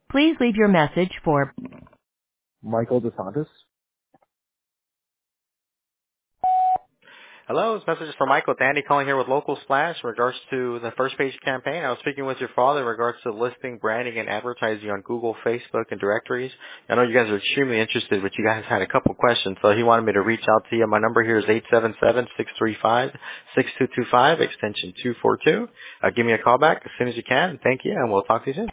Please leave your message for Michael DeSantis. Hello, this message is for Michael. Danny calling here with Local Splash in regards to the first page campaign. I was speaking with your father in regards to listing, branding, and advertising on Google, Facebook, and directories. I know you guys are extremely interested, but you guys had a couple questions, so he wanted me to reach out to you. My number here is 877-635-6225, extension 242. Give me a call back as soon as you can. Thank you, and we'll talk to you soon.